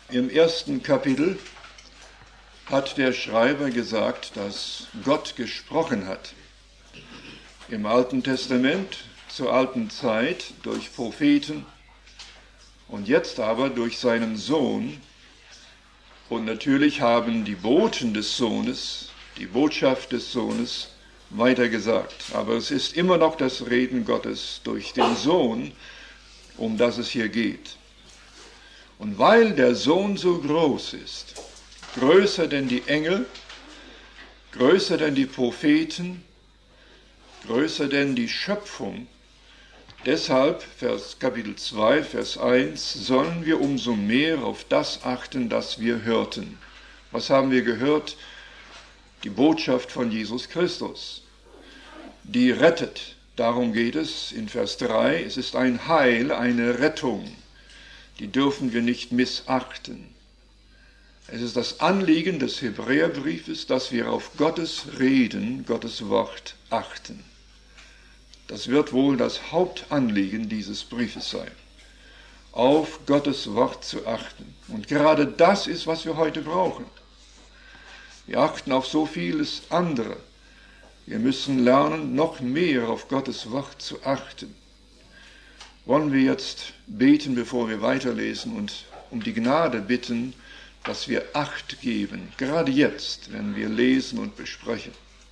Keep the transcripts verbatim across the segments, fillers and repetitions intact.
Im ersten Kapitel hat der Schreiber gesagt, dass Gott gesprochen hat. Im Alten Testament, zur alten Zeit, durch Propheten und jetzt aber durch seinen Sohn. Und natürlich haben die Boten des Sohnes, die Botschaft des Sohnes weitergesagt. Aber es ist immer noch das Reden Gottes durch den Sohn, um das es hier geht. Und weil der Sohn so groß ist, größer denn die Engel, größer denn die Propheten, größer denn die Schöpfung, deshalb, Vers, Kapitel zwei, Vers eins, sollen wir umso mehr auf das achten, das wir hörten. Was haben wir gehört? Die Botschaft von Jesus Christus, die rettet. Darum geht es in Vers drei. Es ist ein Heil, eine Rettung. Die dürfen wir nicht missachten. Es ist das Anliegen des Hebräerbriefes, dass wir auf Gottes Reden, Gottes Wort achten. Das wird wohl das Hauptanliegen dieses Briefes sein, auf Gottes Wort zu achten. Und gerade das ist, was wir heute brauchen. Wir achten auf so vieles andere. Wir müssen lernen, noch mehr auf Gottes Wort zu achten. Wollen wir jetzt beten, bevor wir weiterlesen und um die Gnade bitten, dass wir Acht geben, gerade jetzt, wenn wir lesen und besprechen.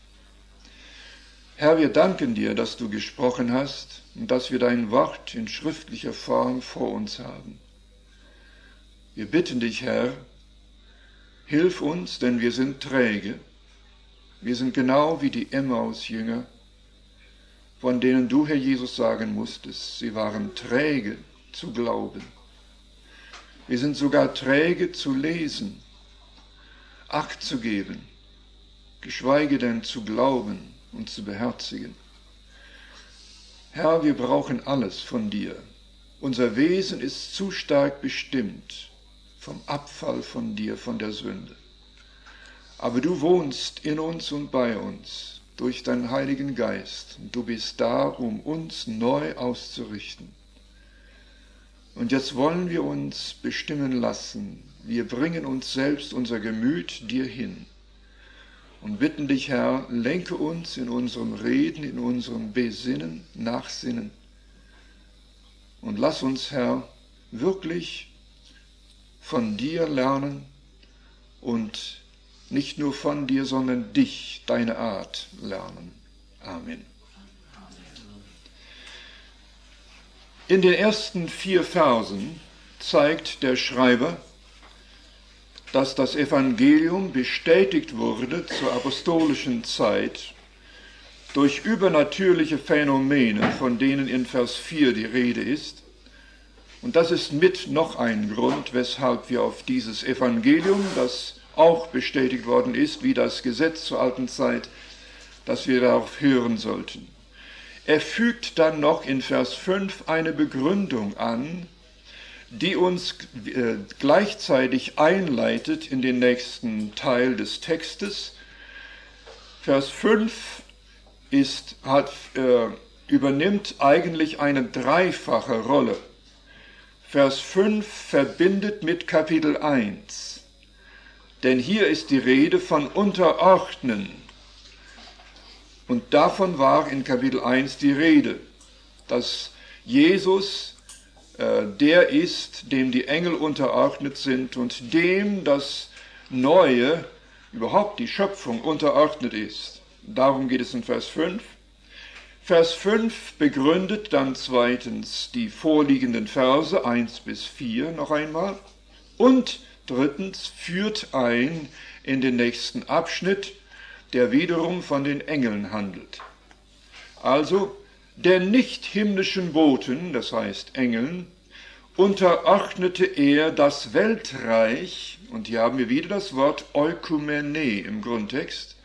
Herr, wir danken dir, dass du gesprochen hast und dass wir dein Wort in schriftlicher Form vor uns haben. Wir bitten dich, Herr, hilf uns, denn wir sind träge. Wir sind genau wie die Emmaus-Jünger, von denen du, Herr Jesus, sagen musstest, sie waren träge zu glauben. Wir sind sogar träge zu lesen, Acht zu geben, geschweige denn zu glauben und zu beherzigen. Herr, wir brauchen alles von dir. Unser Wesen ist zu stark bestimmt vom Abfall von dir, von der Sünde. Aber du wohnst in uns und bei uns durch deinen Heiligen Geist. Und du bist da, um uns neu auszurichten. Und jetzt wollen wir uns bestimmen lassen. Wir bringen uns selbst, unser Gemüt dir hin. Und bitten dich, Herr, lenke uns in unserem Reden, in unserem Besinnen, Nachsinnen. Und lass uns, Herr, wirklich von dir lernen und nicht nur von dir, sondern dich, deine Art lernen. Amen. In den ersten vier Versen zeigt der Schreiber, dass das Evangelium bestätigt wurde zur apostolischen Zeit durch übernatürliche Phänomene, von denen in Vers vier die Rede ist. Und das ist mit noch ein Grund, weshalb wir auf dieses Evangelium, das auch bestätigt worden ist, wie das Gesetz zur alten Zeit, dass wir darauf hören sollten. Er fügt dann noch in Vers fünf eine Begründung an, die uns äh, gleichzeitig einleitet in den nächsten Teil des Textes. Vers fünf ist, hat, äh, übernimmt eigentlich eine dreifache Rolle. Vers fünf verbindet mit Kapitel eins. Denn hier ist die Rede von Unterordnen. Und davon war in Kapitel eins die Rede, dass Jesus äh, der ist, dem die Engel unterordnet sind und dem das Neue, überhaupt die Schöpfung, unterordnet ist. Darum geht es in Vers fünf. Vers fünf begründet dann zweitens die vorliegenden Verse eins bis vier noch einmal und drittens führt ein in den nächsten Abschnitt, der wiederum von den Engeln handelt. Also der nicht himmlischen Boten, das heißt Engeln, unterordnete er das Weltreich, und hier haben wir wieder das Wort Oikumene im Grundtext,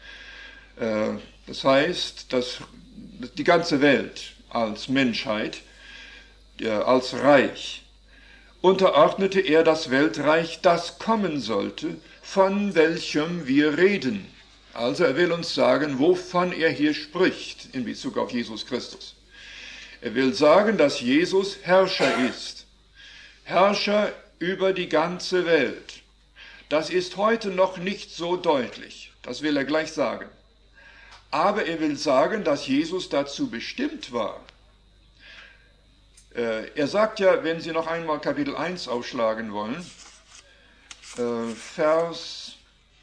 das heißt, dass die ganze Welt als Menschheit, als Reich, unterordnete er das Weltreich, das kommen sollte, von welchem wir reden. Also er will uns sagen, wovon er hier spricht in Bezug auf Jesus Christus. Er will sagen, dass Jesus Herrscher ist. Herrscher über die ganze Welt. Das ist heute noch nicht so deutlich, das will er gleich sagen. Aber er will sagen, dass Jesus dazu bestimmt war. Er sagt ja, wenn Sie noch einmal Kapitel eins aufschlagen wollen, Vers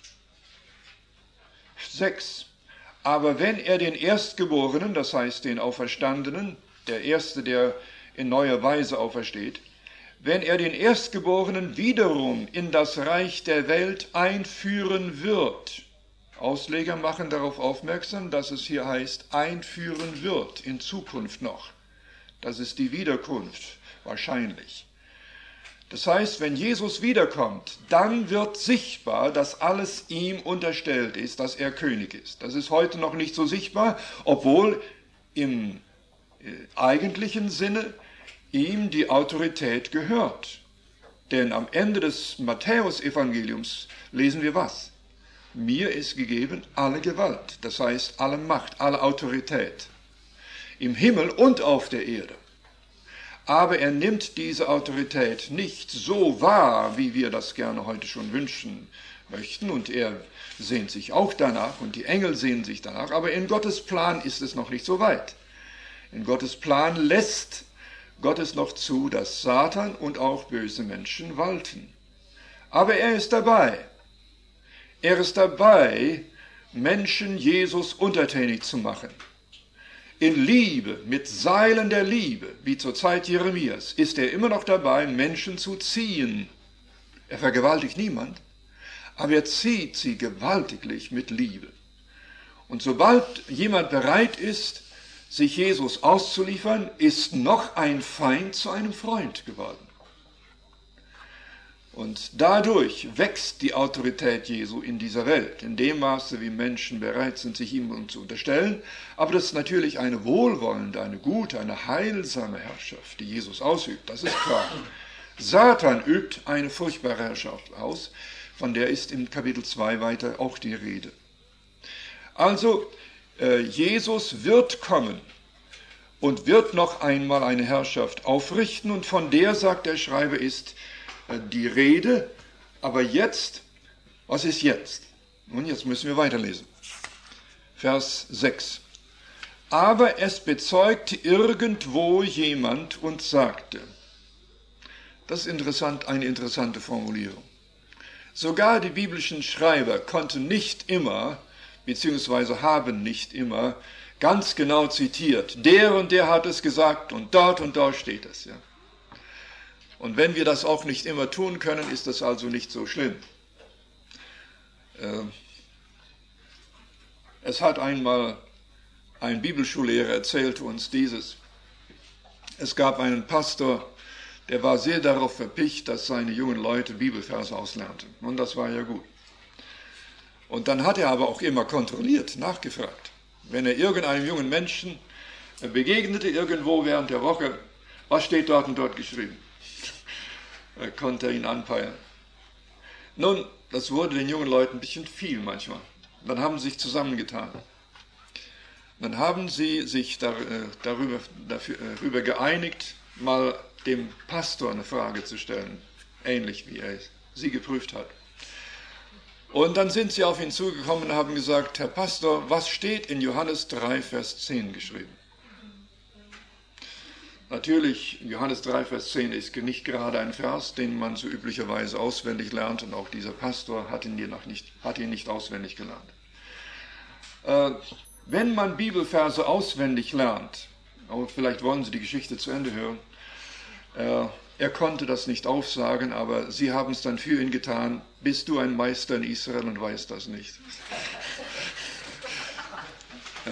sechs. Aber wenn er den Erstgeborenen, das heißt den Auferstandenen, der Erste, der in neuer Weise aufersteht, wenn er den Erstgeborenen wiederum in das Reich der Welt einführen wird. Ausleger machen darauf aufmerksam, dass es hier heißt, einführen wird, in Zukunft noch. Das ist die Wiederkunft, wahrscheinlich. Das heißt, wenn Jesus wiederkommt, dann wird sichtbar, dass alles ihm unterstellt ist, dass er König ist. Das ist heute noch nicht so sichtbar, obwohl im eigentlichen Sinne ihm die Autorität gehört. Denn am Ende des Matthäus-Evangeliums lesen wir was? Mir ist gegeben alle Gewalt, das heißt alle Macht, alle Autorität, im Himmel und auf der Erde. Aber er nimmt diese Autorität nicht so wahr, wie wir das gerne heute schon wünschen möchten. Und er sehnt sich auch danach und die Engel sehnen sich danach. Aber in Gottes Plan ist es noch nicht so weit. In Gottes Plan lässt Gott es noch zu, dass Satan und auch böse Menschen walten. Aber er ist dabei. Er ist dabei, Menschen Jesus untertänig zu machen. In Liebe, mit Seilen der Liebe, wie zur Zeit Jeremias, ist er immer noch dabei, Menschen zu ziehen. Er vergewaltigt niemand, aber er zieht sie gewaltiglich mit Liebe. Und sobald jemand bereit ist, sich Jesus auszuliefern, ist noch ein Feind zu einem Freund geworden. Und dadurch wächst die Autorität Jesu in dieser Welt, in dem Maße, wie Menschen bereit sind, sich ihm zu unterstellen. Aber das ist natürlich eine wohlwollende, eine gute, eine heilsame Herrschaft, die Jesus ausübt, das ist klar. Satan übt eine furchtbare Herrschaft aus, von der ist im Kapitel zwei weiter auch die Rede. Also, äh, Jesus wird kommen und wird noch einmal eine Herrschaft aufrichten, und von der, sagt der Schreiber, ist die Rede. Aber jetzt, was ist jetzt? Nun, jetzt müssen wir weiterlesen. Vers sechs. Aber es bezeugte irgendwo jemand und sagte, das ist interessant, eine interessante Formulierung. Sogar die biblischen Schreiber konnten nicht immer, beziehungsweise haben nicht immer, ganz genau zitiert. Der und der hat es gesagt und dort und dort steht es, ja. Und wenn wir das auch nicht immer tun können, ist das also nicht so schlimm. Es hat einmal ein Bibelschullehrer erzählt uns dieses. Es gab einen Pastor, der war sehr darauf verpicht, dass seine jungen Leute Bibelverse auslernten. Und das war ja gut. Und dann hat er aber auch immer kontrolliert, nachgefragt. Wenn er irgendeinem jungen Menschen begegnete, irgendwo während der Woche, was steht dort und dort geschrieben? Er konnte ihn anpeilen. Nun, das wurde den jungen Leuten ein bisschen viel manchmal. Dann haben sie sich zusammengetan. Dann haben sie sich dar, darüber, dafür, darüber geeinigt, mal dem Pastor eine Frage zu stellen, ähnlich wie er sie geprüft hat. Und dann sind sie auf ihn zugekommen und haben gesagt, Herr Pastor, was steht in Johannes drei, Vers zehn geschrieben? Natürlich, Johannes drei, Vers zehn ist nicht gerade ein Vers, den man so üblicherweise auswendig lernt, und auch dieser Pastor hat ihn, noch nicht, hat ihn nicht auswendig gelernt. Äh, wenn man Bibelverse auswendig lernt, aber vielleicht wollen Sie die Geschichte zu Ende hören, äh, er konnte das nicht aufsagen, aber sie haben es dann für ihn getan. Bist du ein Meister in Israel und weißt das nicht? Ja.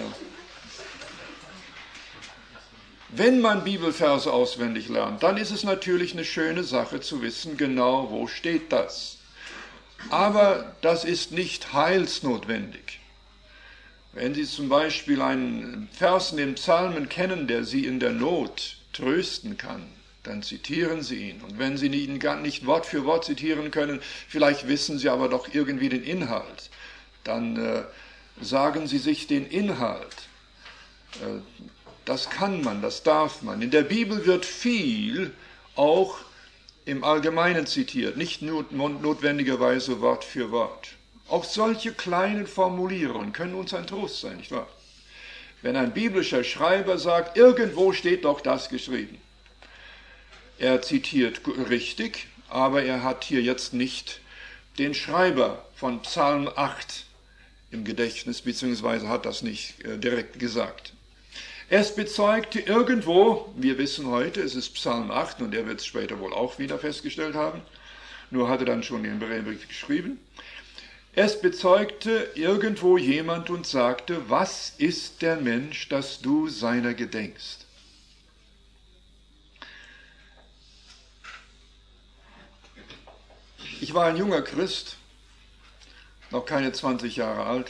Wenn man Bibelverse auswendig lernt, dann ist es natürlich eine schöne Sache zu wissen, genau wo steht das. Aber das ist nicht heilsnotwendig. Wenn Sie zum Beispiel einen Vers in den Psalmen kennen, der Sie in der Not trösten kann, dann zitieren Sie ihn. Und wenn Sie ihn gar nicht Wort für Wort zitieren können, vielleicht wissen Sie aber doch irgendwie den Inhalt, dann äh, sagen Sie sich den Inhalt. Äh, Das kann man, das darf man. In der Bibel wird viel auch im Allgemeinen zitiert, nicht nur notwendigerweise Wort für Wort. Auch solche kleinen Formulierungen können uns ein Trost sein, nicht wahr? Wenn ein biblischer Schreiber sagt, irgendwo steht doch das geschrieben. Er zitiert richtig, aber er hat hier jetzt nicht den Schreiber von Psalm acht im Gedächtnis, beziehungsweise hat das nicht äh, direkt gesagt. Es bezeugte irgendwo, wir wissen heute, es ist Psalm acht und er wird es später wohl auch wieder festgestellt haben, nur hat er dann schon den Brief geschrieben. Es bezeugte irgendwo jemand und sagte, was ist der Mensch, dass du seiner gedenkst? Ich war ein junger Christ, noch keine zwanzig Jahre alt.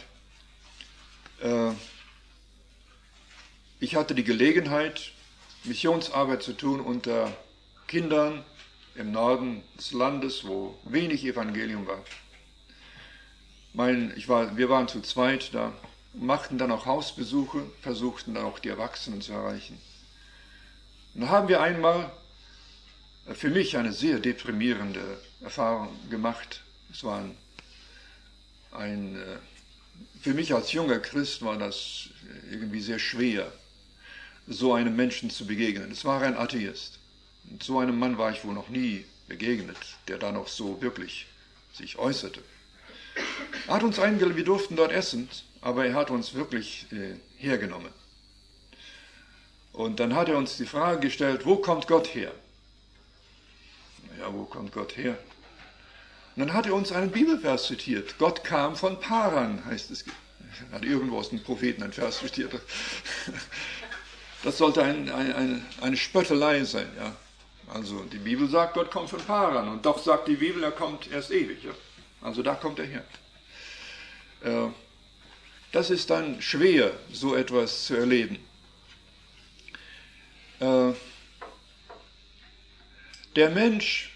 Ich hatte die Gelegenheit, Missionsarbeit zu tun unter Kindern im Norden des Landes, wo wenig Evangelium war. Mein, ich war, wir waren zu zweit da, machten dann auch Hausbesuche, versuchten dann auch die Erwachsenen zu erreichen. Und da haben wir einmal für mich eine sehr deprimierende Erfahrung gemacht. Es war ein, ein, für mich als junger Christ war das irgendwie sehr schwer, so einem Menschen zu begegnen. Es war ein Atheist. Und so einem Mann war ich wohl noch nie begegnet, der da noch so wirklich sich äußerte. Er hat uns eingeladen, wir durften dort essen, aber er hat uns wirklich äh, hergenommen. Und dann hat er uns die Frage gestellt, wo kommt Gott her? Ja, wo kommt Gott her? Und dann hat er uns einen Bibelvers zitiert. Gott kam von Paran, heißt es. Er hat irgendwo aus dem Propheten einen Vers zitiert. Das sollte ein, ein, eine, eine Spöttelei sein. Ja? Also die Bibel sagt, Gott kommt von Paran. Und doch sagt die Bibel, er kommt erst ewig. Ja? Also da kommt er her. Äh, das ist dann schwer, so etwas zu erleben. Äh, Der Mensch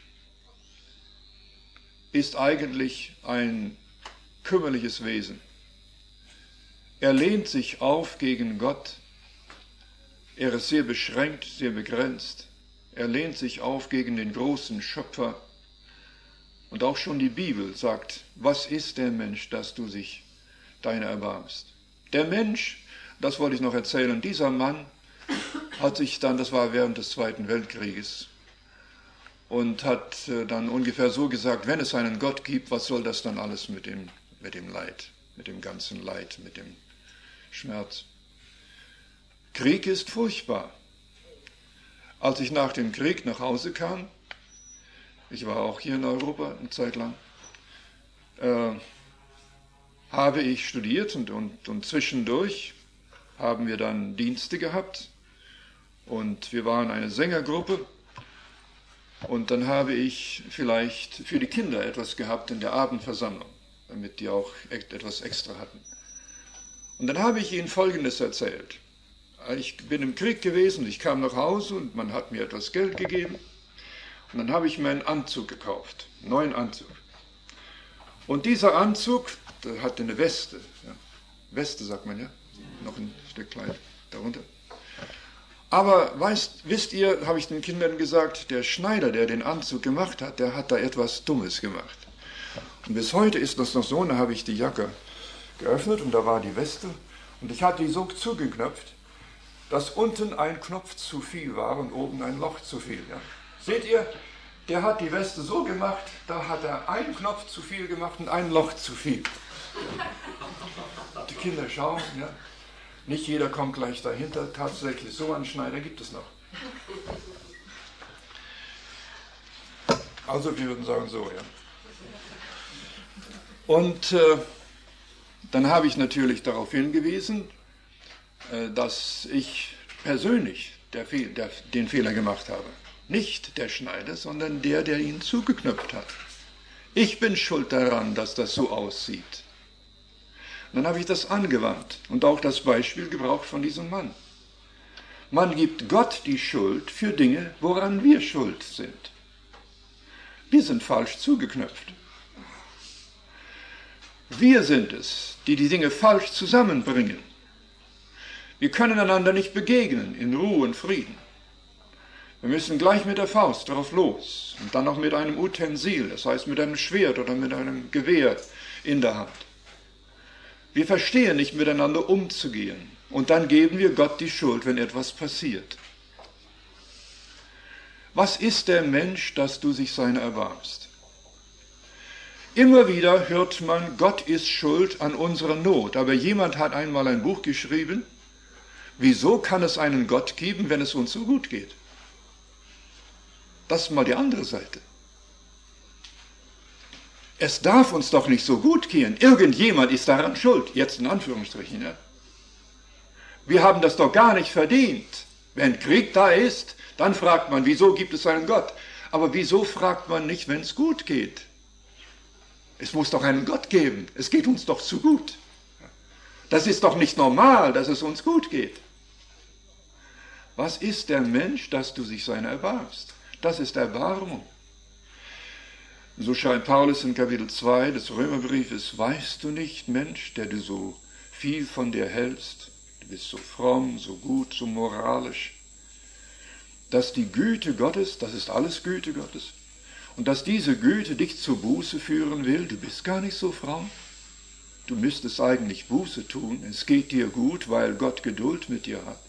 ist eigentlich ein kümmerliches Wesen. Er lehnt sich auf gegen Gott. Er ist sehr beschränkt, sehr begrenzt. Er lehnt sich auf gegen den großen Schöpfer. Und auch schon die Bibel sagt, was ist der Mensch, dass du sich deiner erbarmst? Der Mensch, das wollte ich noch erzählen, dieser Mann hat sich dann, das war während des Zweiten Weltkrieges, und hat dann ungefähr so gesagt, wenn es einen Gott gibt, was soll das dann alles mit dem, mit dem Leid, mit dem ganzen Leid, mit dem Schmerz? Krieg ist furchtbar. Als ich nach dem Krieg nach Hause kam, ich war auch hier in Europa eine Zeit lang, äh, habe ich studiert und, und, und zwischendurch haben wir dann Dienste gehabt und wir waren eine Sängergruppe. Und dann habe ich vielleicht für die Kinder etwas gehabt in der Abendversammlung, damit die auch etwas extra hatten. Und dann habe ich ihnen Folgendes erzählt. Ich bin im Krieg gewesen, ich kam nach Hause und man hat mir etwas Geld gegeben. Und dann habe ich mir einen Anzug gekauft, einen neuen Anzug. Und dieser Anzug, der hatte eine Weste. Ja. Weste sagt man ja, noch ein Stück Kleid darunter. Aber weißt, wisst ihr, habe ich den Kindern gesagt, der Schneider, der den Anzug gemacht hat, der hat da etwas Dummes gemacht. Und bis heute ist das noch so, und da habe ich die Jacke geöffnet und da war die Weste und ich hatte die so zugeknöpft, dass unten ein Knopf zu viel war und oben ein Loch zu viel. Ja. Seht ihr, der hat die Weste so gemacht, da hat er einen Knopf zu viel gemacht und ein Loch zu viel. Ja. Die Kinder schauen, ja. Nicht jeder kommt gleich dahinter, tatsächlich so einen Schneider gibt es noch. Also wir würden sagen so, ja. Und äh, dann habe ich natürlich darauf hingewiesen, äh, dass ich persönlich der Fehl, der, den Fehler gemacht habe. Nicht der Schneider, sondern der, der ihn zugeknöpft hat. Ich bin schuld daran, dass das so aussieht. Dann habe ich das angewandt und auch das Beispiel gebraucht von diesem Mann. Man gibt Gott die Schuld für Dinge, woran wir schuld sind. Wir sind falsch zugeknöpft. Wir sind es, die die Dinge falsch zusammenbringen. Wir können einander nicht begegnen in Ruhe und Frieden. Wir müssen gleich mit der Faust drauf los und dann noch mit einem Utensil, das heißt mit einem Schwert oder mit einem Gewehr in der Hand. Wir verstehen nicht miteinander umzugehen und dann geben wir Gott die Schuld, wenn etwas passiert. Was ist der Mensch, dass du sich seiner erbarmst? Immer wieder hört man, Gott ist schuld an unserer Not, aber jemand hat einmal ein Buch geschrieben, wieso kann es einen Gott geben, wenn es uns so gut geht? Das ist mal die andere Seite. Es darf uns doch nicht so gut gehen. Irgendjemand ist daran schuld. Jetzt in Anführungsstrichen. Ja? Wir haben das doch gar nicht verdient. Wenn Krieg da ist, dann fragt man, wieso gibt es einen Gott? Aber wieso fragt man nicht, wenn es gut geht? Es muss doch einen Gott geben. Es geht uns doch zu gut. Das ist doch nicht normal, dass es uns gut geht. Was ist der Mensch, dass du sich seiner erbarmst? Das ist Erbarmung. So schreibt Paulus in Kapitel zwei des Römerbriefes, weißt du nicht, Mensch, der du so viel von dir hältst, du bist so fromm, so gut, so moralisch, dass die Güte Gottes, das ist alles Güte Gottes, und dass diese Güte dich zur Buße führen will, du bist gar nicht so fromm, du müsstest eigentlich Buße tun, es geht dir gut, weil Gott Geduld mit dir hat.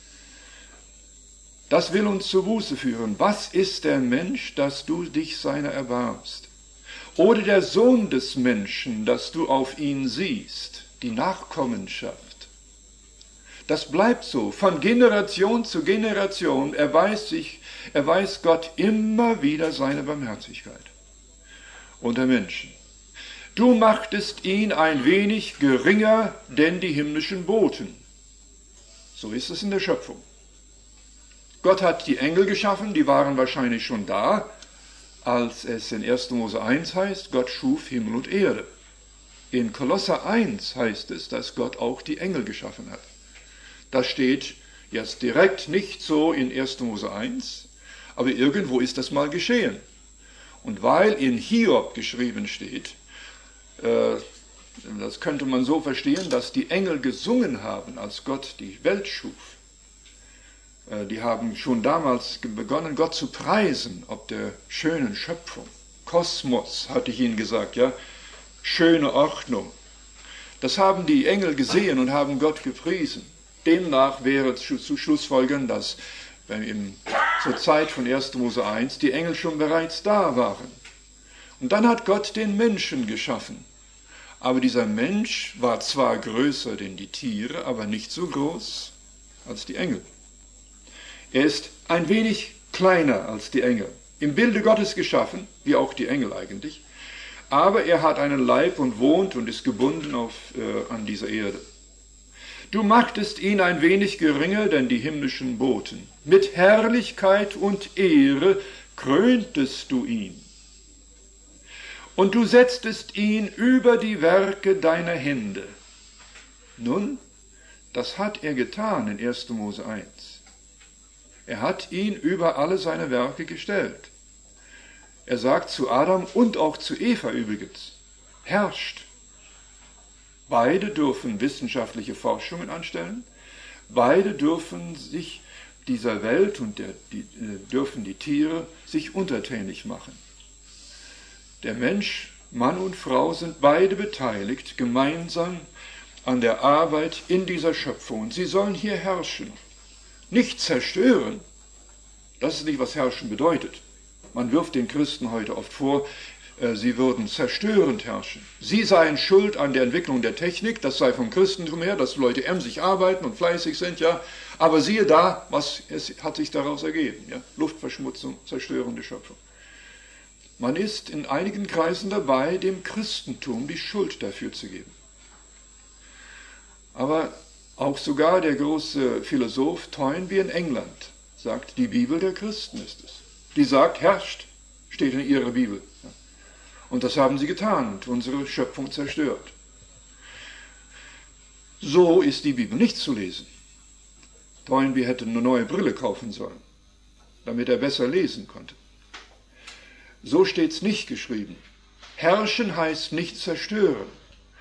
Das will uns zur Buße führen. Was ist der Mensch, dass du dich seiner erbarmst? Oder der Sohn des Menschen, dass du auf ihn siehst, die Nachkommenschaft. Das bleibt so. Von Generation zu Generation erweist, sich, erweist Gott immer wieder seine Barmherzigkeit unter Menschen. Du machtest ihn ein wenig geringer denn die himmlischen Boten. So ist es in der Schöpfung. Gott hat die Engel geschaffen, die waren wahrscheinlich schon da, als es in erster Mose eins heißt, Gott schuf Himmel und Erde. In Kolosser eins heißt es, dass Gott auch die Engel geschaffen hat. Das steht jetzt direkt nicht so in erster Mose eins, aber irgendwo ist das mal geschehen. Und weil in Hiob geschrieben steht, äh, das könnte man so verstehen, dass die Engel gesungen haben, als Gott die Welt schuf. Die haben schon damals begonnen, Gott zu preisen, ob der schönen Schöpfung. Kosmos, hatte ich Ihnen gesagt, ja, schöne Ordnung. Das haben die Engel gesehen und haben Gott gepriesen. Demnach wäre zu schlussfolgern, dass in, zur Zeit von erster Mose eins die Engel schon bereits da waren. Und dann hat Gott den Menschen geschaffen. Aber dieser Mensch war zwar größer denn die Tiere, aber nicht so groß als die Engel. Er ist ein wenig kleiner als die Engel, im Bilde Gottes geschaffen, wie auch die Engel eigentlich, aber er hat einen Leib und wohnt und ist gebunden auf, äh, an dieser Erde. Du machtest ihn ein wenig geringer denn die himmlischen Boten. Mit Herrlichkeit und Ehre kröntest du ihn. Und du setztest ihn über die Werke deiner Hände. Nun, das hat er getan in erster Mose eins. Er hat ihn über alle seine Werke gestellt. Er sagt zu Adam und auch zu Eva übrigens, herrscht. Beide dürfen wissenschaftliche Forschungen anstellen, beide dürfen sich dieser Welt und der, die, äh, dürfen die Tiere sich untertänig machen. Der Mensch, Mann und Frau sind beide beteiligt, gemeinsam an der Arbeit in dieser Schöpfung. Und sie sollen hier herrschen. Nicht zerstören, das ist nicht, was herrschen bedeutet. Man wirft den Christen heute oft vor, äh, sie würden zerstörend herrschen. Sie seien schuld an der Entwicklung der Technik, das sei vom Christentum her, dass Leute emsig arbeiten und fleißig sind, ja. Aber siehe da, was es hat sich daraus ergeben, ja. Luftverschmutzung, zerstörende Schöpfung. Man ist in einigen Kreisen dabei, dem Christentum die Schuld dafür zu geben. Aber auch sogar der große Philosoph Toynbee in England sagt, die Bibel der Christen ist es. Die sagt, herrscht, steht in ihrer Bibel. Und das haben sie getan und unsere Schöpfung zerstört. So ist die Bibel nicht zu lesen. Toynbee hätte eine neue Brille kaufen sollen, damit er besser lesen konnte. So steht es nicht geschrieben. Herrschen heißt nicht zerstören.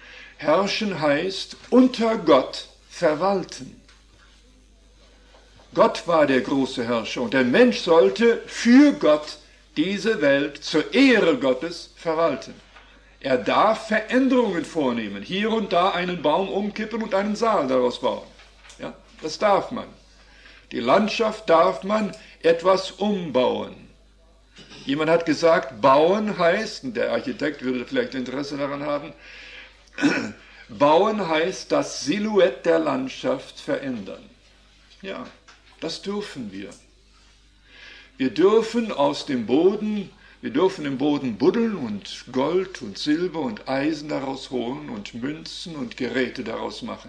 Herrschen heißt unter Gott verwalten. Gott war der große Herrscher und der Mensch sollte für Gott diese Welt zur Ehre Gottes verwalten. Er darf Veränderungen vornehmen, hier und da einen Baum umkippen und einen Saal daraus bauen. Ja, das darf man. Die Landschaft darf man etwas umbauen. Jemand hat gesagt, bauen heißt, und der Architekt würde vielleicht Interesse daran haben, bauen heißt das Silhouette der Landschaft verändern. Ja, das dürfen wir. Wir dürfen aus dem Boden, wir dürfen im Boden buddeln und Gold und Silber und Eisen daraus holen und Münzen und Geräte daraus machen.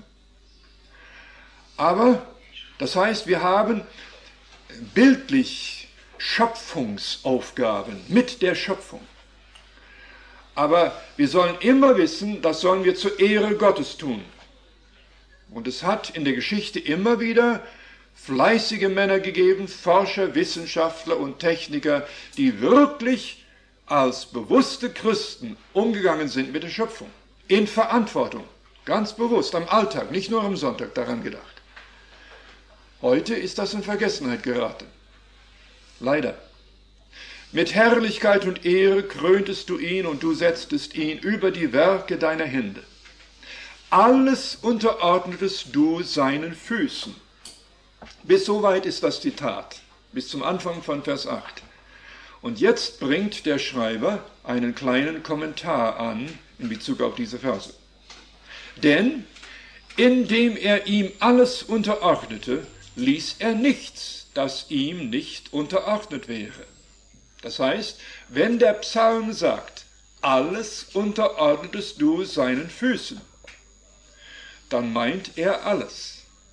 Aber das heißt, wir haben bildlich Schöpfungsaufgaben mit der Schöpfung. Aber wir sollen immer wissen, das sollen wir zur Ehre Gottes tun. Und es hat in der Geschichte immer wieder fleißige Männer gegeben, Forscher, Wissenschaftler und Techniker, die wirklich als bewusste Christen umgegangen sind mit der Schöpfung. In Verantwortung, ganz bewusst, am Alltag, nicht nur am Sonntag daran gedacht. Heute ist das in Vergessenheit geraten. Leider. Mit Herrlichkeit und Ehre kröntest du ihn und du setztest ihn über die Werke deiner Hände. Alles unterordnetest du seinen Füßen. Bis soweit ist das Zitat, bis zum Anfang von Vers acht. Und jetzt bringt der Schreiber einen kleinen Kommentar an in Bezug auf diese Verse. Denn indem er ihm alles unterordnete, ließ er nichts, das ihm nicht unterordnet wäre. Das heißt, wenn der Psalm sagt, alles unterordnetest du seinen Füßen, dann meint er alles.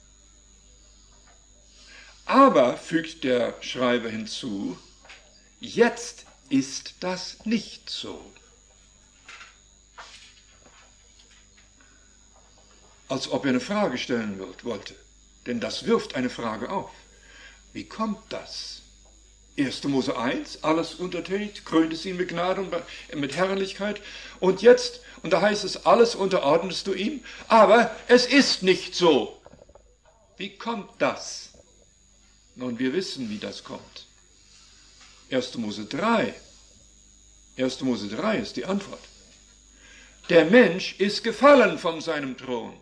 Aber, fügt der Schreiber hinzu, jetzt ist das nicht so. Als ob er eine Frage stellen wollte, denn das wirft eine Frage auf. Wie kommt das? erster Mose eins, alles untertänig, krönt es ihn mit Gnade und mit Herrlichkeit. Und jetzt, und da heißt es, alles unterordnest du ihm, aber es ist nicht so. Wie kommt das? Nun, wir wissen, wie das kommt. erster Mose drei. erster Mose drei ist die Antwort. Der Mensch ist gefallen von seinem Thron.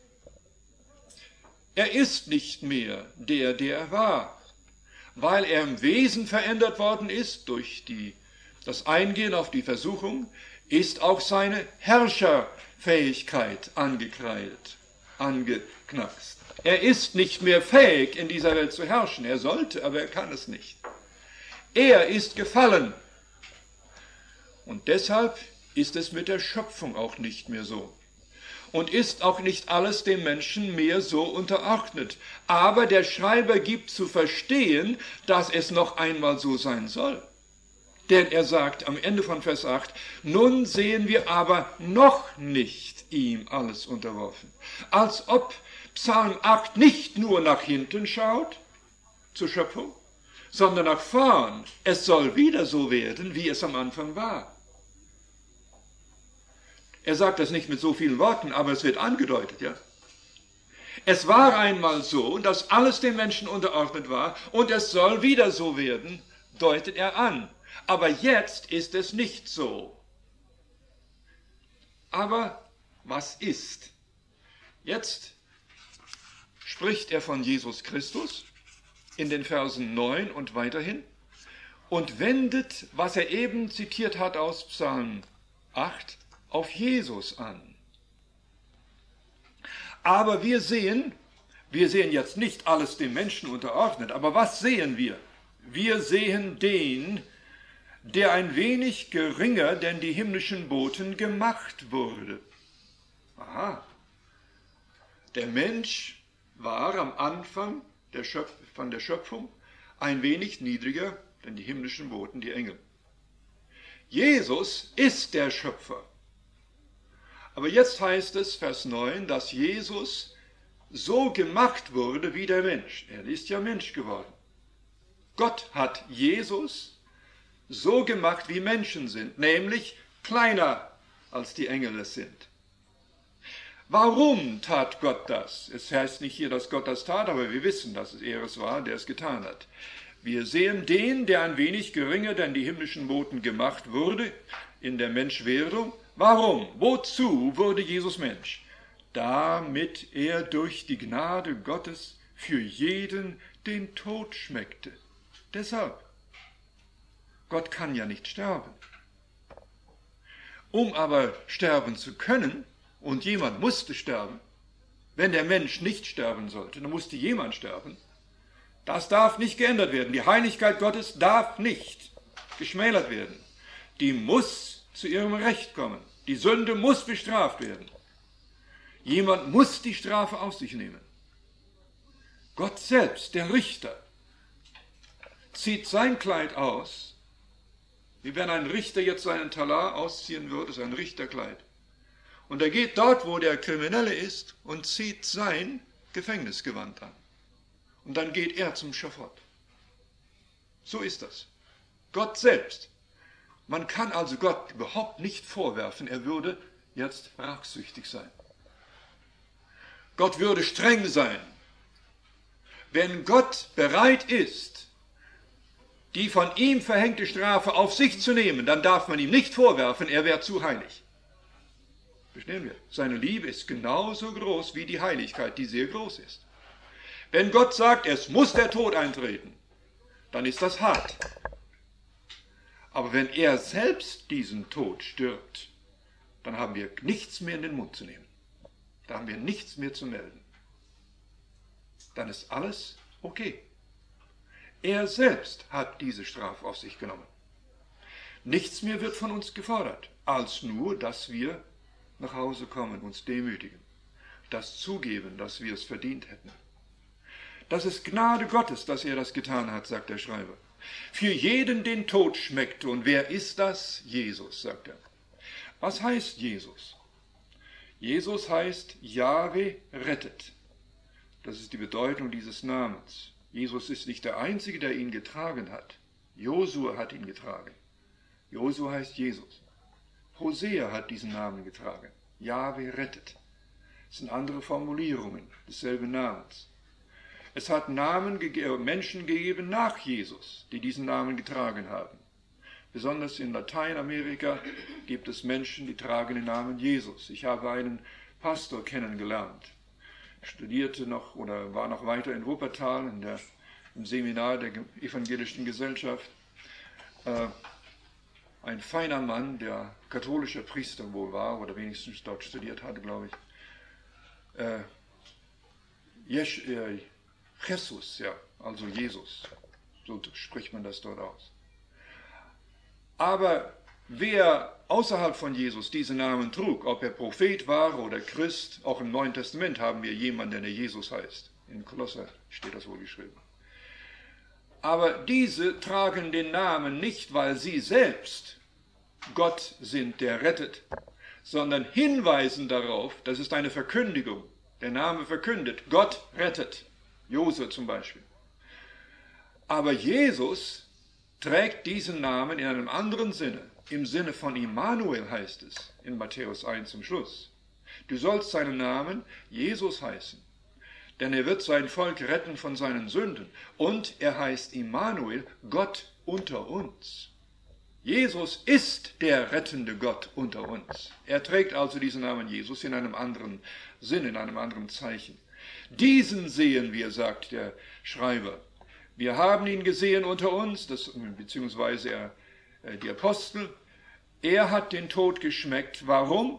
Er ist nicht mehr der, der er war, weil er im Wesen verändert worden ist durch die, das Eingehen auf die Versuchung, ist auch seine Herrscherfähigkeit angekreidet, angeknackst. Er ist nicht mehr fähig, in dieser Welt zu herrschen. Er sollte, aber er kann es nicht. Er ist gefallen. Und deshalb ist es mit der Schöpfung auch nicht mehr so. Und ist auch nicht alles dem Menschen mehr so unterordnet. Aber der Schreiber gibt zu verstehen, dass es noch einmal so sein soll. Denn er sagt am Ende von Vers acht, nun sehen wir aber noch nicht ihm alles unterworfen. Als ob Psalm acht nicht nur nach hinten schaut, zur Schöpfung, sondern nach vorn. Es soll wieder so werden, wie es am Anfang war. Er sagt das nicht mit so vielen Worten, aber es wird angedeutet, ja. Es war einmal so, dass alles dem Menschen unterordnet war und es soll wieder so werden, deutet er an. Aber jetzt ist es nicht so. Aber was ist? Jetzt spricht er von Jesus Christus in den Versen neun und weiterhin und wendet, was er eben zitiert hat aus Psalm acht, auf Jesus an. Aber wir sehen, wir sehen jetzt nicht alles dem Menschen unterordnet, aber was sehen wir? Wir sehen den, der ein wenig geringer denn die himmlischen Boten gemacht wurde. Aha. Der Mensch war am Anfang der Schöpf- von der Schöpfung ein wenig niedriger denn die himmlischen Boten, die Engel. Jesus ist der Schöpfer. Aber jetzt heißt es, Vers neun, dass Jesus so gemacht wurde wie der Mensch. Er ist ja Mensch geworden. Gott hat Jesus so gemacht, wie Menschen sind, nämlich kleiner als die Engel es sind. Warum tat Gott das? Es heißt nicht hier, dass Gott das tat, aber wir wissen, dass es er es war, der es getan hat. Wir sehen den, der ein wenig geringer denn die himmlischen Boten gemacht wurde, in der Menschwerdung. Warum? Wozu wurde Jesus Mensch? Damit er durch die Gnade Gottes für jeden den Tod schmeckte. Deshalb. Gott kann ja nicht sterben. Um aber sterben zu können, und jemand musste sterben, wenn der Mensch nicht sterben sollte, dann musste jemand sterben. Das darf nicht geändert werden. Die Heiligkeit Gottes darf nicht geschmälert werden. Die muss zu ihrem Recht kommen. Die Sünde muss bestraft werden. Jemand muss die Strafe auf sich nehmen. Gott selbst, der Richter, zieht sein Kleid aus, wie wenn ein Richter jetzt seinen Talar ausziehen würde, sein Richterkleid. Und er geht dort, wo der Kriminelle ist, und zieht sein Gefängnisgewand an. Und dann geht er zum Schafott. So ist das. Gott selbst. Man kann also Gott überhaupt nicht vorwerfen, er würde jetzt rachsüchtig sein. Gott würde streng sein. Wenn Gott bereit ist, die von ihm verhängte Strafe auf sich zu nehmen, dann darf man ihm nicht vorwerfen, er wäre zu heilig. Verstehen wir? Seine Liebe ist genauso groß wie die Heiligkeit, die sehr groß ist. Wenn Gott sagt, es muss der Tod eintreten, dann ist das hart. Aber wenn er selbst diesen Tod stirbt, dann haben wir nichts mehr in den Mund zu nehmen. Da haben wir nichts mehr zu melden. Dann ist alles okay. Er selbst hat diese Strafe auf sich genommen. Nichts mehr wird von uns gefordert, als nur, dass wir nach Hause kommen, uns demütigen, das zugeben, dass wir es verdient hätten. Das ist Gnade Gottes, dass er das getan hat, sagt der Schreiber. Für jeden den Tod schmeckte. Und wer ist das? Jesus, sagt er. Was heißt Jesus? Jesus heißt Jahwe rettet. Das ist die Bedeutung dieses Namens. Jesus ist nicht der Einzige, der ihn getragen hat. Josua hat ihn getragen. Josua heißt Jesus. Hosea hat diesen Namen getragen. Jahwe rettet. Das sind andere Formulierungen desselben Namens. Es hat Namen gege- Menschen gegeben nach Jesus, die diesen Namen getragen haben. Besonders in Lateinamerika gibt es Menschen, die tragen den Namen Jesus. Ich habe einen Pastor kennengelernt, studierte noch oder war noch weiter in Wuppertal in der, im Seminar der Evangelischen Gesellschaft. Äh, ein feiner Mann, der katholischer Priester wohl war oder wenigstens dort studiert hatte, glaube ich. Äh, Jesch, äh, Jesus, ja, also Jesus, so spricht man das dort aus. Aber wer außerhalb von Jesus diese Namen trug, ob er Prophet war oder Christ, auch im Neuen Testament haben wir jemanden, der Jesus heißt. In Kolosser steht das wohl geschrieben. Aber diese tragen den Namen nicht, weil sie selbst Gott sind, der rettet, sondern hinweisen darauf, das ist eine Verkündigung. Der Name verkündet, Gott rettet. Josua zum Beispiel. Aber Jesus trägt diesen Namen in einem anderen Sinne. Im Sinne von Immanuel heißt es in Matthäus eins zum Schluss. Du sollst seinen Namen Jesus heißen, denn er wird sein Volk retten von seinen Sünden. Und er heißt Immanuel, Gott unter uns. Jesus ist der rettende Gott unter uns. Er trägt also diesen Namen Jesus in einem anderen Sinn, in einem anderen Zeichen. Diesen sehen wir, sagt der Schreiber. Wir haben ihn gesehen unter uns, das, beziehungsweise er, äh, die Apostel. Er hat den Tod geschmeckt. Warum?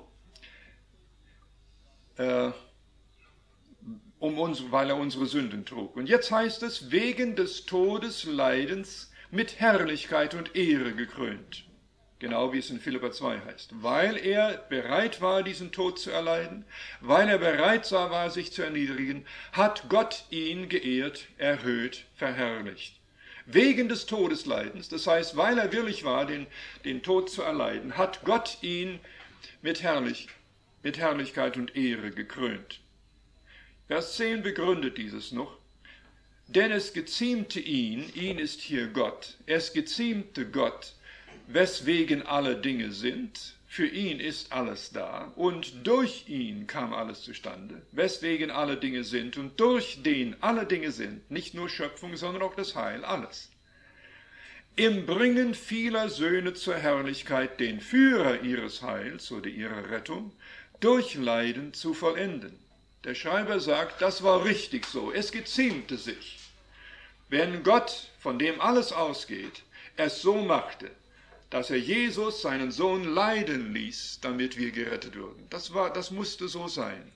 Äh, um uns, weil er unsere Sünden trug. Und jetzt heißt es, wegen des Todesleidens mit Herrlichkeit und Ehre gekrönt. Genau wie es in Philipper zwei heißt. Weil er bereit war, diesen Tod zu erleiden, weil er bereit war, sich zu erniedrigen, hat Gott ihn geehrt, erhöht, verherrlicht. Wegen des Todesleidens, das heißt, weil er willig war, den, den Tod zu erleiden, hat Gott ihn mit, Herrlich, mit Herrlichkeit und Ehre gekrönt. Vers zehn begründet dieses noch. Denn es geziemte ihn, ihn ist hier Gott, es geziemte Gott, weswegen alle Dinge sind. Für ihn ist alles da und durch ihn kam alles zustande, weswegen alle Dinge sind und durch den alle Dinge sind, nicht nur Schöpfung, sondern auch das Heil, alles. Im Bringen vieler Söhne zur Herrlichkeit den Führer ihres Heils oder ihrer Rettung durch Leiden zu vollenden. Der Schreiber sagt, das war richtig so, es geziemte sich, wenn Gott, von dem alles ausgeht, es so machte, dass er Jesus, seinen Sohn, leiden ließ, damit wir gerettet würden. Das war, das musste so sein.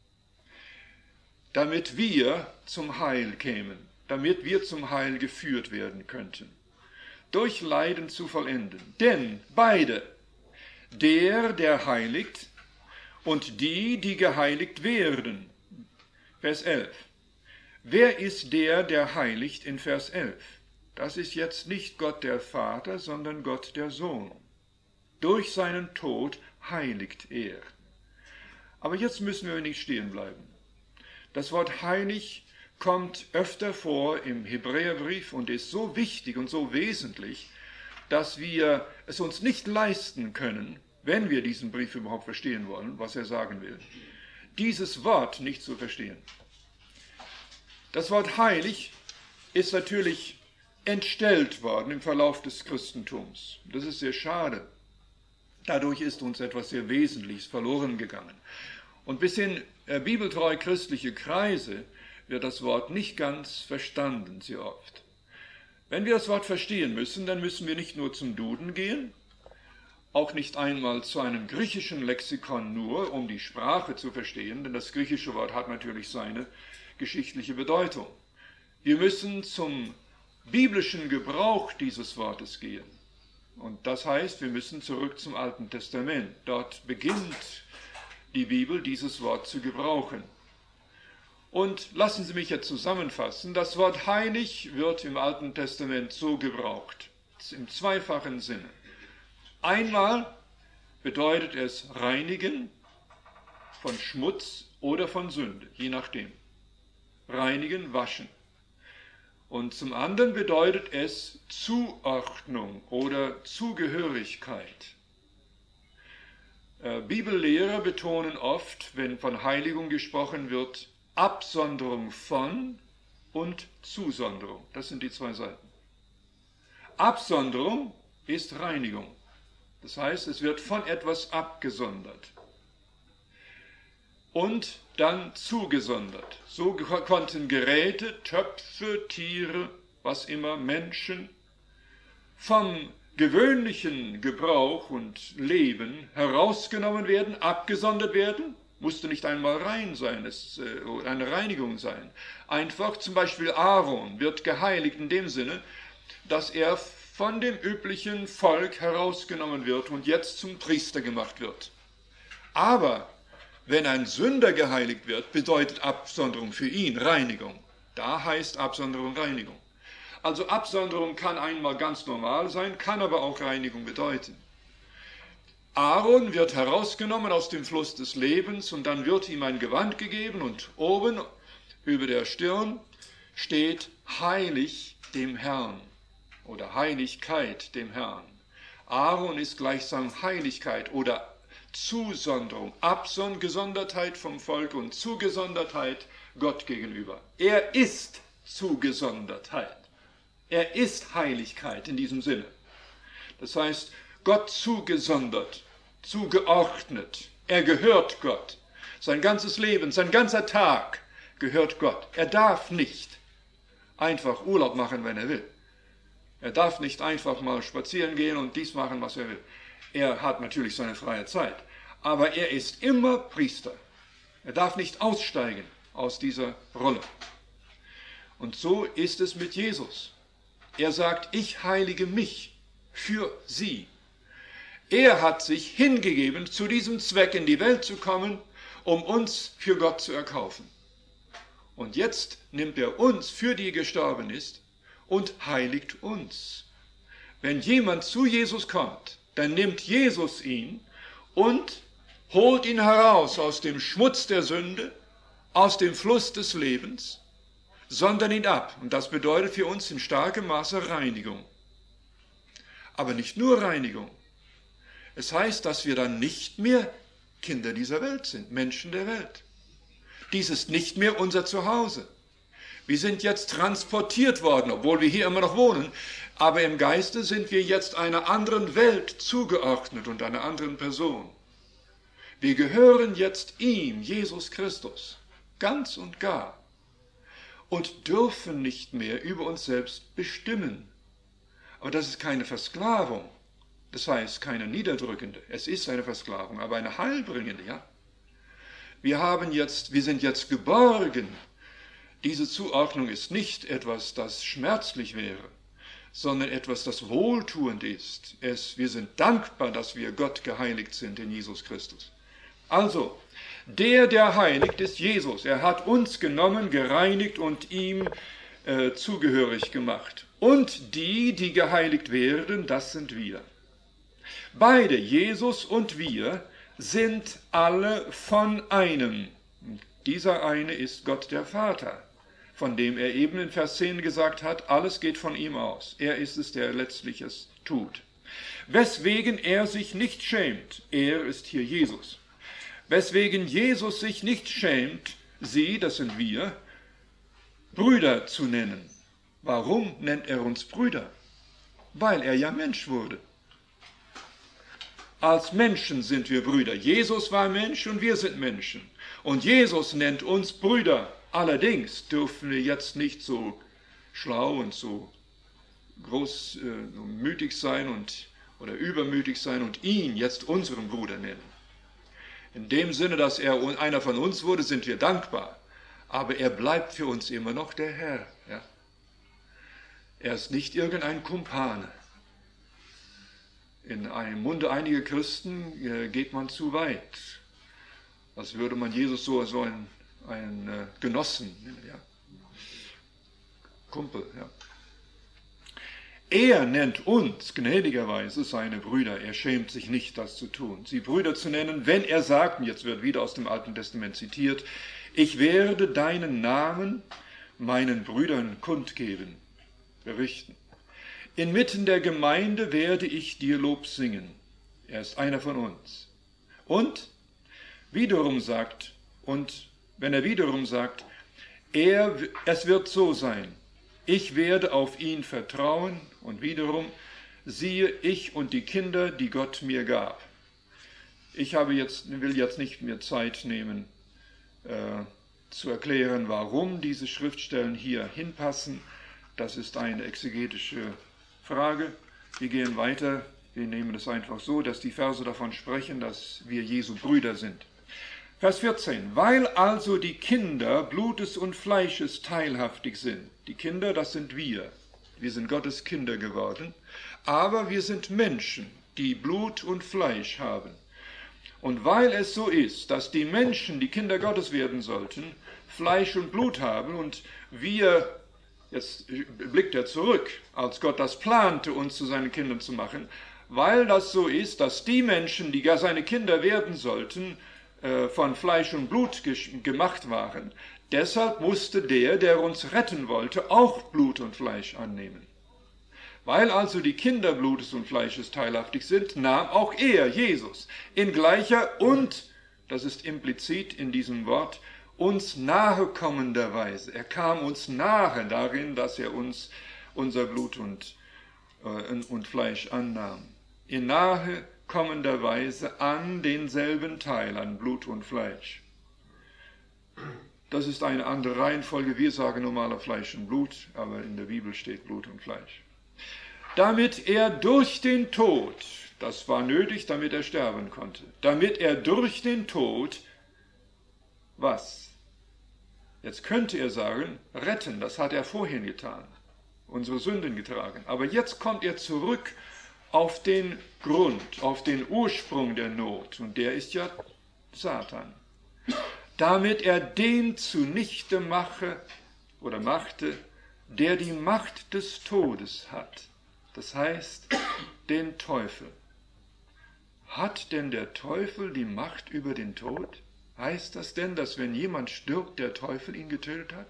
Damit wir zum Heil kämen, damit wir zum Heil geführt werden könnten. Durch Leiden zu vollenden. Denn beide, der, der heiligt, und die, die geheiligt werden. Vers elf. Wer ist der, der heiligt in Vers elf? Das ist jetzt nicht Gott der Vater, sondern Gott der Sohn. Durch seinen Tod heiligt er. Aber jetzt müssen wir nicht stehen bleiben. Das Wort heilig kommt öfter vor im Hebräerbrief und ist so wichtig und so wesentlich, dass wir es uns nicht leisten können, wenn wir diesen Brief überhaupt verstehen wollen, was er sagen will, dieses Wort nicht zu verstehen. Das Wort heilig ist natürlich entstellt worden im Verlauf des Christentums. Das ist sehr schade. Dadurch ist uns etwas sehr Wesentliches verloren gegangen. Und bis in äh, bibeltreu christliche Kreise wird das Wort nicht ganz verstanden, sehr oft. Wenn wir das Wort verstehen müssen, dann müssen wir nicht nur zum Duden gehen, auch nicht einmal zu einem griechischen Lexikon nur, um die Sprache zu verstehen, denn das griechische Wort hat natürlich seine geschichtliche Bedeutung. Wir müssen zum biblischen Gebrauch dieses Wortes gehen. Und das heißt, wir müssen zurück zum Alten Testament. Dort beginnt die Bibel, dieses Wort zu gebrauchen. Und lassen Sie mich jetzt zusammenfassen. Das Wort heilig wird im Alten Testament so gebraucht, im zweifachen Sinne. Einmal bedeutet es reinigen von Schmutz oder von Sünde, je nachdem. Reinigen, waschen. Und zum anderen bedeutet es Zuordnung oder Zugehörigkeit. Äh, Bibellehrer betonen oft, wenn von Heiligung gesprochen wird, Absonderung von und Zusonderung. Das sind die zwei Seiten. Absonderung ist Reinigung. Das heißt, es wird von etwas abgesondert. Und dann zugesondert. So konnten Geräte, Töpfe, Tiere, was immer, Menschen, vom gewöhnlichen Gebrauch und Leben herausgenommen werden, abgesondert werden, musste nicht einmal rein sein, es äh, eine Reinigung sein. Einfach zum Beispiel Aaron wird geheiligt in dem Sinne, dass er von dem üblichen Volk herausgenommen wird und jetzt zum Priester gemacht wird. Aber wenn ein Sünder geheiligt wird, bedeutet Absonderung für ihn Reinigung. Da heißt Absonderung Reinigung. Also Absonderung kann einmal ganz normal sein, kann aber auch Reinigung bedeuten. Aaron wird herausgenommen aus dem Fluss des Lebens und dann wird ihm ein Gewand gegeben und oben über der Stirn steht heilig dem Herrn oder Heiligkeit dem Herrn. Aaron ist gleichsam Heiligkeit oder Zusonderung, Abgesondertheit vom Volk und Zugesondertheit Gott gegenüber. Er ist Zugesondertheit. Er ist Heiligkeit in diesem Sinne. Das heißt, Gott zugesondert, zugeordnet. Er gehört Gott. Sein ganzes Leben, sein ganzer Tag gehört Gott. Er darf nicht einfach Urlaub machen, wenn er will. Er darf nicht einfach mal spazieren gehen und dies machen, was er will. Er hat natürlich seine freie Zeit, aber er ist immer Priester. Er darf nicht aussteigen aus dieser Rolle. Und so ist es mit Jesus. Er sagt, ich heilige mich für sie. Er hat sich hingegeben, zu diesem Zweck in die Welt zu kommen, um uns für Gott zu erkaufen. Und jetzt nimmt er uns, für die er gestorben ist, und heiligt uns. Wenn jemand zu Jesus kommt, dann nimmt Jesus ihn und holt ihn heraus aus dem Schmutz der Sünde, aus dem Fluss des Lebens, sondert ihn ab. Und das bedeutet für uns in starkem Maße Reinigung. Aber nicht nur Reinigung. Es heißt, dass wir dann nicht mehr Kinder dieser Welt sind, Menschen der Welt. Dies ist nicht mehr unser Zuhause. Wir sind jetzt transportiert worden, obwohl wir hier immer noch wohnen, aber im Geiste sind wir jetzt einer anderen Welt zugeordnet und einer anderen Person. Wir gehören jetzt ihm, Jesus Christus, ganz und gar und dürfen nicht mehr über uns selbst bestimmen. Aber das ist keine Versklavung, das heißt keine niederdrückende, es ist eine Versklavung, aber eine heilbringende, ja. Wir haben jetzt, wir sind jetzt geborgen. Diese Zuordnung ist nicht etwas, das schmerzlich wäre, sondern etwas, das wohltuend ist. Es, wir sind dankbar, dass wir Gott geheiligt sind in Jesus Christus. Also, der, der heiligt, ist Jesus. Er hat uns genommen, gereinigt und ihm äh, zugehörig gemacht. Und die, die geheiligt werden, das sind wir. Beide, Jesus und wir, sind alle von einem. Dieser eine ist Gott der Vater, von dem er eben in Vers zehn gesagt hat, alles geht von ihm aus. Er ist es, der letztlich es tut. Weswegen er sich nicht schämt, er ist hier Jesus. Weswegen Jesus sich nicht schämt, sie, das sind wir, Brüder zu nennen. Warum nennt er uns Brüder? Weil er ja Mensch wurde. Als Menschen sind wir Brüder. Jesus war Mensch und wir sind Menschen. Und Jesus nennt uns Brüder. Allerdings dürfen wir jetzt nicht so schlau und so großmütig äh, sein und, oder übermütig sein und ihn jetzt unseren Bruder nennen. In dem Sinne, dass er einer von uns wurde, sind wir dankbar. Aber er bleibt für uns immer noch der Herr. Ja? Er ist nicht irgendein Kumpane. In einem Munde einiger Christen äh, geht man zu weit. Als würde man Jesus so, so ein, ein äh, Genossen nennen, ja. Kumpel. Ja. Er nennt uns gnädigerweise seine Brüder. Er schämt sich nicht, das zu tun, sie Brüder zu nennen, wenn er sagt, und jetzt wird wieder aus dem Alten Testament zitiert, ich werde deinen Namen meinen Brüdern kundgeben, berichten. Inmitten der Gemeinde werde ich dir Lob singen. Er ist einer von uns. Und wiederum sagt, und wenn er wiederum sagt, er, es wird so sein, ich werde auf ihn vertrauen und wiederum, siehe ich und die Kinder, die Gott mir gab. Ich habe jetzt, will jetzt nicht mehr Zeit nehmen, äh, zu erklären, warum diese Schriftstellen hier hinpassen. Das ist eine exegetische Frage. Wir gehen weiter. Wir nehmen es einfach so, dass die Verse davon sprechen, dass wir Jesu Brüder sind. Vers vierzehn. Weil also die Kinder Blutes und Fleisches teilhaftig sind. Die Kinder, das sind wir. Wir sind Gottes Kinder geworden. Aber wir sind Menschen, die Blut und Fleisch haben. Und weil es so ist, dass die Menschen, die Kinder Gottes werden sollten, Fleisch und Blut haben und wir, jetzt blickt er zurück, als Gott das plante, uns zu seinen Kindern zu machen, weil das so ist, dass die Menschen, die gar seine Kinder werden sollten, von Fleisch und Blut gemacht waren. Deshalb musste der, der uns retten wollte, auch Blut und Fleisch annehmen. Weil also die Kinder Blutes und Fleisches teilhaftig sind, nahm auch er, Jesus, in gleicher und, das ist implizit in diesem Wort, uns nahe kommender Weise. Er kam uns nahe darin, dass er uns unser Blut und, äh, und Fleisch annahm. In nahe kommender Weise an denselben Teil, an Blut und Fleisch. Das ist eine andere Reihenfolge. Wir sagen normaler Fleisch und Blut, aber in der Bibel steht Blut und Fleisch. Damit er durch den Tod, das war nötig, damit er sterben konnte, damit er durch den Tod, was? Jetzt könnte er sagen, retten, das hat er vorhin getan, unsere Sünden getragen. Aber jetzt kommt er zurück auf den Grund, auf den Ursprung der Not, und der ist ja Satan. Damit er den zunichte mache oder machte, der die Macht des Todes hat. Das heißt, den Teufel. Hat denn der Teufel die Macht über den Tod? Heißt das denn, dass wenn jemand stirbt, der Teufel ihn getötet hat?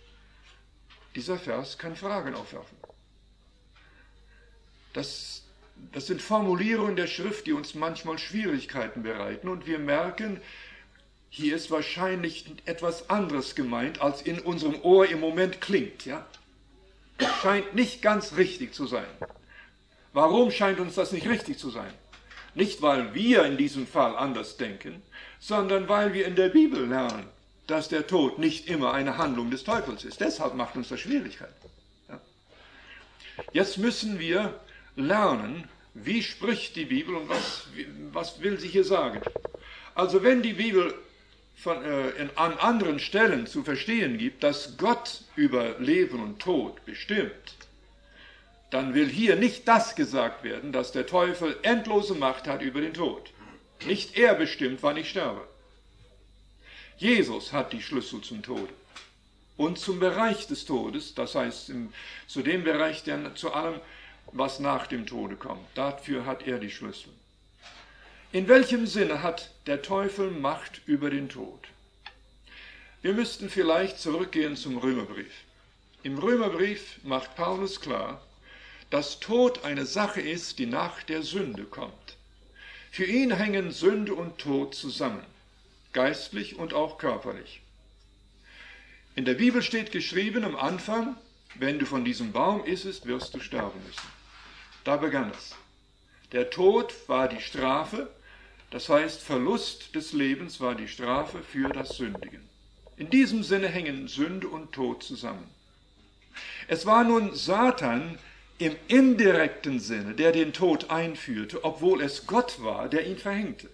Dieser Vers kann Fragen aufwerfen. Das das sind Formulierungen der Schrift, die uns manchmal Schwierigkeiten bereiten. Und wir merken, hier ist wahrscheinlich etwas anderes gemeint, als in unserem Ohr im Moment klingt. Ja? Es scheint nicht ganz richtig zu sein. Warum scheint uns das nicht richtig zu sein? Nicht, weil wir in diesem Fall anders denken, sondern weil wir in der Bibel lernen, dass der Tod nicht immer eine Handlung des Teufels ist. Deshalb macht uns das Schwierigkeiten. Ja. Jetzt müssen wir lernen, wie spricht die Bibel und was, was will sie hier sagen. Also wenn die Bibel von, äh, in, an anderen Stellen zu verstehen gibt, dass Gott über Leben und Tod bestimmt, dann will hier nicht das gesagt werden, dass der Teufel endlose Macht hat über den Tod. Nicht er bestimmt, wann ich sterbe. Jesus hat die Schlüssel zum Tode und zum Bereich des Todes, das heißt im, zu dem Bereich, der, zu allem, was nach dem Tode kommt. Dafür hat er die Schlüssel. In welchem Sinne hat der Teufel Macht über den Tod? Wir müssten vielleicht zurückgehen zum Römerbrief. Im Römerbrief macht Paulus klar, dass Tod eine Sache ist, die nach der Sünde kommt. Für ihn hängen Sünde und Tod zusammen, geistlich und auch körperlich. In der Bibel steht geschrieben am Anfang, wenn du von diesem Baum issest, wirst du sterben müssen. Da begann es. Der Tod war die Strafe, das heißt Verlust des Lebens war die Strafe für das Sündigen. In diesem Sinne hängen Sünde und Tod zusammen. Es war nun Satan im indirekten Sinne, der den Tod einführte, obwohl es Gott war, der ihn verhängte.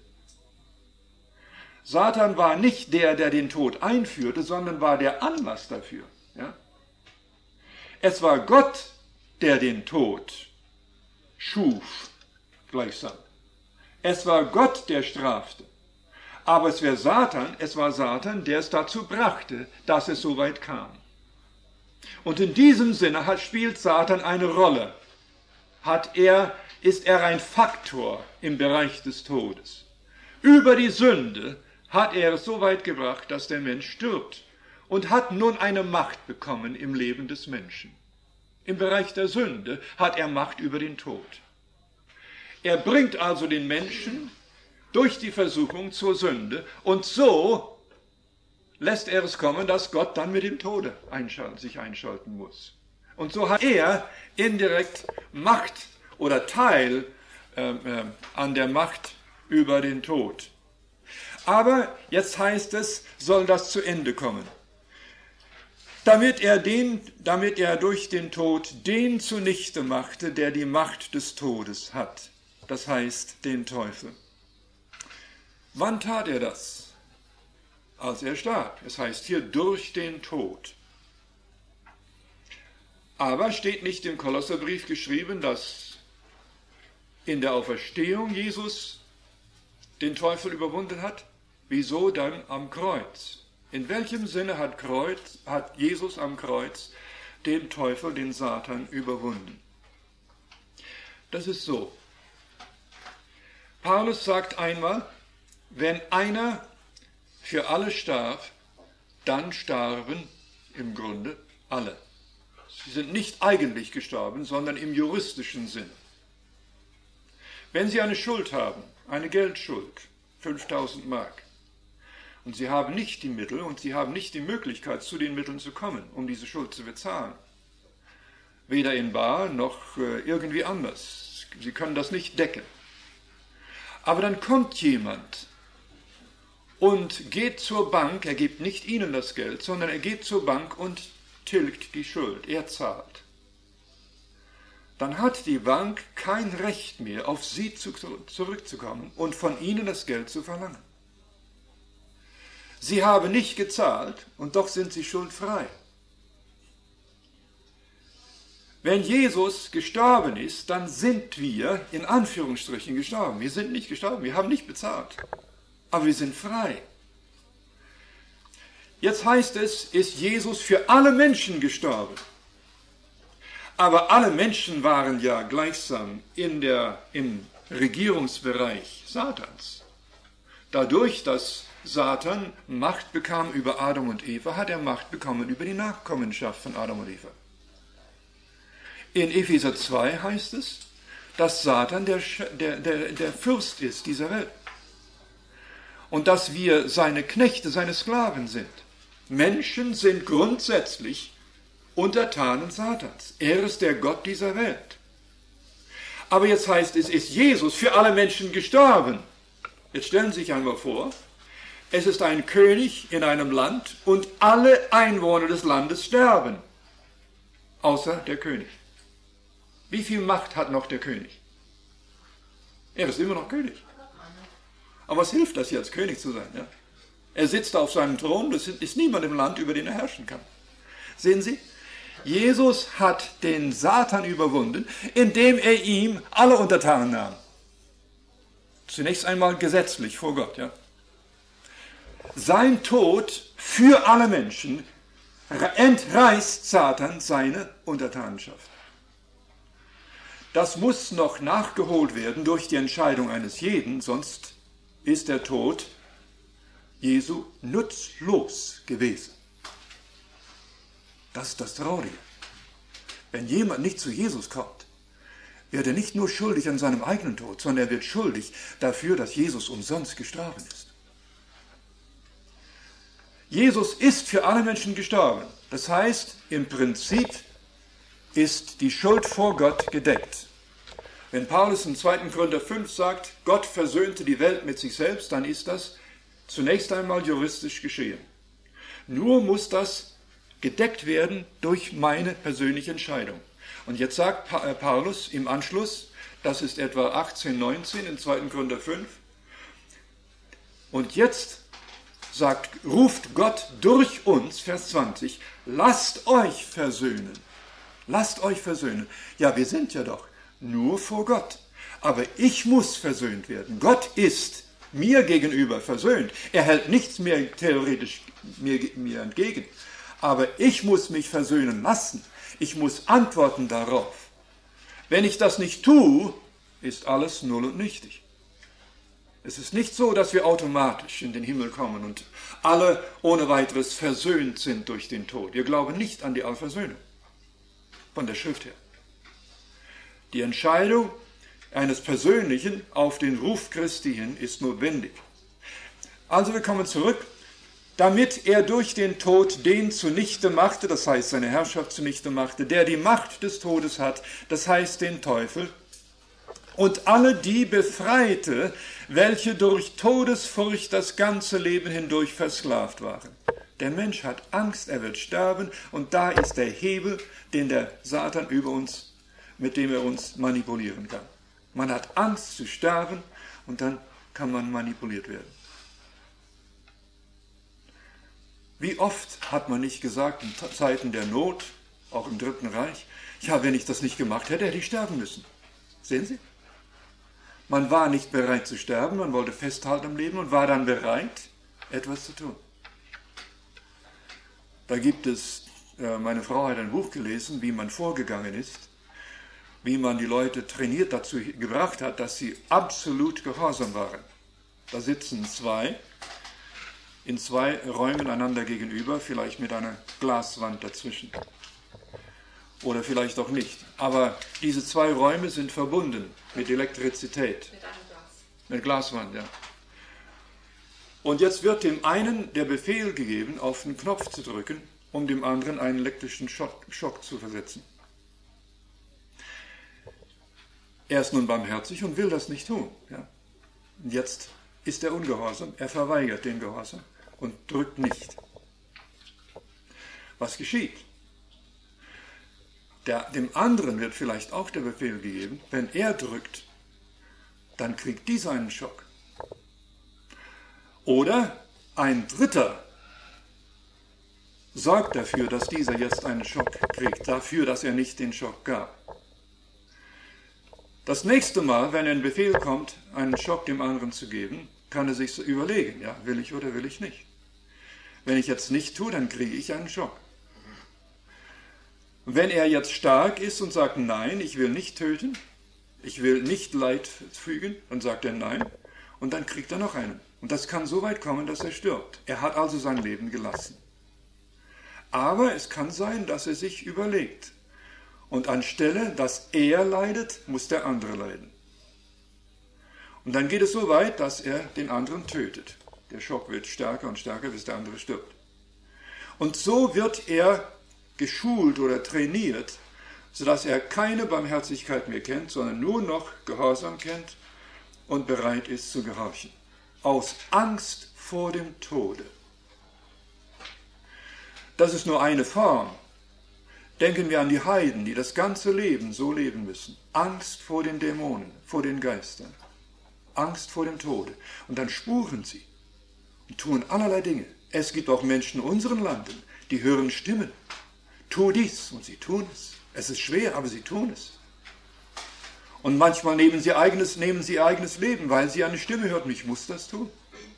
Satan war nicht der, der den Tod einführte, sondern war der Anlass dafür. Ja? Es war Gott, der den Tod schuf, gleichsam. Es war Gott, der strafte. Aber es war Satan, es war Satan, der es dazu brachte, dass es so weit kam. Und in diesem Sinne hat, spielt Satan eine Rolle. Hat er, ist er ein Faktor im Bereich des Todes. Über die Sünde hat er es so weit gebracht, dass der Mensch stirbt und hat nun eine Macht bekommen im Leben des Menschen. Im Bereich der Sünde hat er Macht über den Tod. Er bringt also den Menschen durch die Versuchung zur Sünde und so lässt er es kommen, dass Gott dann mit dem Tode einschalten, sich einschalten muss. Und so hat er indirekt Macht oder Teil äh, äh, an der Macht über den Tod. Aber jetzt heißt es, soll das zu Ende kommen. Damit er, den, damit er durch den Tod den zunichte machte, der die Macht des Todes hat. Das heißt, den Teufel. Wann tat er das? Als er starb. Es heißt hier durch den Tod. Aber steht nicht im Kolosserbrief geschrieben, dass in der Auferstehung Jesus den Teufel überwunden hat? Wieso dann am Kreuz? In welchem Sinne hat, Kreuz, hat Jesus am Kreuz den Teufel, den Satan, überwunden? Das ist so. Paulus sagt einmal, wenn einer für alle starb, dann starben im Grunde alle. Sie sind nicht eigentlich gestorben, sondern im juristischen Sinn. Wenn Sie eine Schuld haben, eine Geldschuld, fünftausend Mark, und Sie haben nicht die Mittel und Sie haben nicht die Möglichkeit, zu den Mitteln zu kommen, um diese Schuld zu bezahlen, weder in bar noch äh, irgendwie anders. Sie können das nicht decken. Aber dann kommt jemand und geht zur Bank, er gibt nicht Ihnen das Geld, sondern er geht zur Bank und tilgt die Schuld, er zahlt. Dann hat die Bank kein Recht mehr, auf Sie zu, zurückzukommen und von Ihnen das Geld zu verlangen. Sie haben nicht gezahlt und doch sind Sie schuldfrei. Wenn Jesus gestorben ist, dann sind wir in Anführungsstrichen gestorben. Wir sind nicht gestorben, wir haben nicht bezahlt, aber wir sind frei. Jetzt heißt es, ist Jesus für alle Menschen gestorben. Aber alle Menschen waren ja gleichsam in der, im Regierungsbereich Satans. Dadurch, dass Satan Macht bekam über Adam und Eva, hat er Macht bekommen über die Nachkommenschaft von Adam und Eva. In Epheser zwei heißt es, dass Satan der, der, der, der Fürst ist dieser Welt. Und dass wir seine Knechte, seine Sklaven sind. Menschen sind grundsätzlich Untertanen Satans. Er ist der Gott dieser Welt. Aber jetzt heißt es, ist Jesus für alle Menschen gestorben. Jetzt stellen Sie sich einmal vor, es ist ein König in einem Land und alle Einwohner des Landes sterben, außer der König. Wie viel Macht hat noch der König? Er ist immer noch König. Aber was hilft das jetzt, König zu sein? Ja? Er sitzt auf seinem Thron, es ist niemand im Land, über den er herrschen kann. Sehen Sie, Jesus hat den Satan überwunden, indem er ihm alle untertan nahm. Zunächst einmal gesetzlich vor Gott. Ja? Sein Tod für alle Menschen entreißt Satan seine Untertanenschaft. Das muss noch nachgeholt werden durch die Entscheidung eines jeden, sonst ist der Tod Jesu nutzlos gewesen. Das ist das Traurige. Wenn jemand nicht zu Jesus kommt, wird er nicht nur schuldig an seinem eigenen Tod, sondern er wird schuldig dafür, dass Jesus umsonst gestorben ist. Jesus ist für alle Menschen gestorben. Das heißt, im Prinzip ist die Schuld vor Gott gedeckt. Wenn Paulus in zweiten Korinther fünf sagt, Gott versöhnte die Welt mit sich selbst, dann ist das zunächst einmal juristisch geschehen. Nur muss das gedeckt werden durch meine persönliche Entscheidung. Und jetzt sagt Paulus im Anschluss, das ist etwa achtzehn, neunzehn in zweiten Korinther fünf, und jetzt sagt, ruft Gott durch uns, Vers zwanzig, lasst euch versöhnen. Lasst euch versöhnen. Ja, wir sind ja doch nur vor Gott. Aber ich muss versöhnt werden. Gott ist mir gegenüber versöhnt. Er hält nichts mehr theoretisch mir, mir entgegen. Aber ich muss mich versöhnen lassen. Ich muss antworten darauf. Wenn ich das nicht tue, ist alles null und nichtig. Es ist nicht so, dass wir automatisch in den Himmel kommen und alle ohne weiteres versöhnt sind durch den Tod. Wir glauben nicht an die Allversöhnung von der Schrift her. Die Entscheidung eines Persönlichen auf den Ruf Christi hin ist notwendig. Also wir kommen zurück, damit er durch den Tod den zunichte machte, das heißt seine Herrschaft zunichte machte, der die Macht des Todes hat, das heißt den Teufel, und alle die befreite, welche durch Todesfurcht das ganze Leben hindurch versklavt waren. Der Mensch hat Angst, er wird sterben, und da ist der Hebel, den der Satan über uns, mit dem er uns manipulieren kann. Man hat Angst zu sterben, und dann kann man manipuliert werden. Wie oft hat man nicht gesagt, in Zeiten der Not, auch im Dritten Reich, ja, wenn ich das nicht gemacht hätte, hätte ich sterben müssen. Sehen Sie? Man war nicht bereit zu sterben, man wollte festhalten am Leben und war dann bereit, etwas zu tun. Da gibt es, meine Frau hat ein Buch gelesen, wie man vorgegangen ist, wie man die Leute trainiert dazu gebracht hat, dass sie absolut gehorsam waren. Da sitzen zwei, in zwei Räumen einander gegenüber, vielleicht mit einer Glaswand dazwischen. Oder vielleicht auch nicht. Aber diese zwei Räume sind verbunden mit Elektrizität. Mit einem Glas. Mit Glaswand, ja. Und jetzt wird dem einen der Befehl gegeben, auf den Knopf zu drücken, um dem anderen einen elektrischen Schock, Schock zu versetzen. Er ist nun barmherzig und will das nicht tun. Ja. Und jetzt ist er ungehorsam. Er verweigert den Gehorsam und drückt nicht. Was geschieht? Der, dem anderen wird vielleicht auch der Befehl gegeben, wenn er drückt, dann kriegt dieser einen Schock. Oder ein Dritter sorgt dafür, dass dieser jetzt einen Schock kriegt, dafür, dass er nicht den Schock gab. Das nächste Mal, wenn ein Befehl kommt, einen Schock dem anderen zu geben, kann er sich so überlegen, ja, will ich oder will ich nicht. Wenn ich jetzt nicht tue, dann kriege ich einen Schock. Wenn er jetzt stark ist und sagt, nein, ich will nicht töten, ich will nicht Leid fügen, dann sagt er nein, und dann kriegt er noch einen. Und das kann so weit kommen, dass er stirbt. Er hat also sein Leben gelassen. Aber es kann sein, dass er sich überlegt Und anstelle, dass er leidet, muss der andere leiden. Und dann geht es so weit, dass er den anderen tötet. Der Schock wird stärker und stärker, bis der andere stirbt. Und so wird er geschult oder trainiert, sodass er keine Barmherzigkeit mehr kennt, sondern nur noch Gehorsam kennt und bereit ist zu gehorchen. Aus Angst vor dem Tode. Das ist nur eine Form. Denken wir an die Heiden, die das ganze Leben so leben müssen. Angst vor den Dämonen, vor den Geistern. Angst vor dem Tode. Und dann spuren sie und tun allerlei Dinge. Es gibt auch Menschen in unseren Landen, die hören Stimmen. Tu dies, und sie tun es. Es ist schwer, aber sie tun es. Und manchmal nehmen sie, eigenes, nehmen sie ihr eigenes Leben, weil sie eine Stimme hörten, ich muss das tun.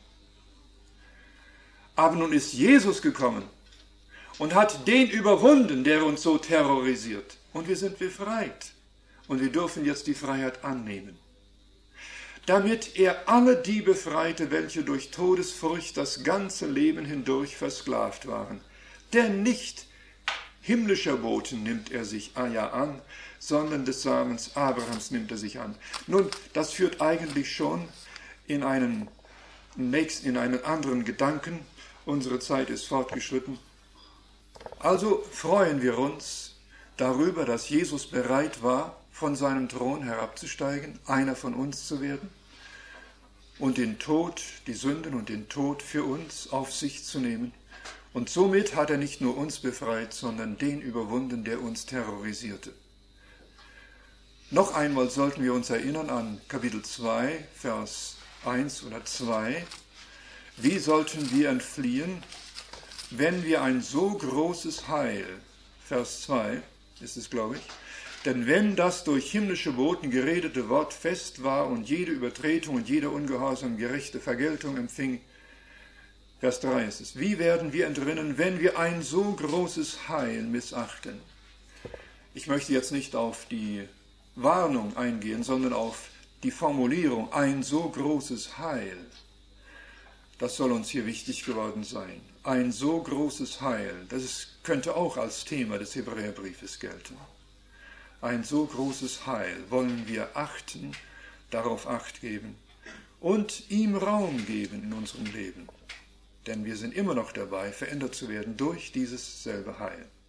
Aber nun ist Jesus gekommen und hat den überwunden, der uns so terrorisiert. Und wir sind befreit. Und wir dürfen jetzt die Freiheit annehmen. Damit er alle die befreite, welche durch Todesfurcht das ganze Leben hindurch versklavt waren. Denn nicht himmlischer Boten nimmt er sich ja an, sondern des Samens Abrahams nimmt er sich an. Nun, das führt eigentlich schon in einen, nächsten, in einen anderen Gedanken. Unsere Zeit ist fortgeschritten. Also freuen wir uns darüber, dass Jesus bereit war, von seinem Thron herabzusteigen, einer von uns zu werden und den Tod, die Sünden und den Tod für uns auf sich zu nehmen. Und somit hat er nicht nur uns befreit, sondern den überwunden, der uns terrorisierte. Noch einmal sollten wir uns erinnern an Kapitel zwei, Vers eins oder zwei. Wie sollten wir entfliehen, wenn wir ein so großes Heil, Vers zwei ist es, glaube ich, denn wenn das durch himmlische Boten geredete Wort fest war und jede Übertretung und jeder Ungehorsam gerechte Vergeltung empfing, Vers drei ist es, wie werden wir entrinnen, wenn wir ein so großes Heil missachten? Ich möchte jetzt nicht auf die Warnung eingehen, sondern auf die Formulierung, ein so großes Heil. Das soll uns hier wichtig geworden sein. Ein so großes Heil, das ist, könnte auch als Thema des Hebräerbriefes gelten. Ein so großes Heil wollen wir achten, darauf Acht geben und ihm Raum geben in unserem Leben. Denn wir sind immer noch dabei, verändert zu werden durch dieses selbe Heil.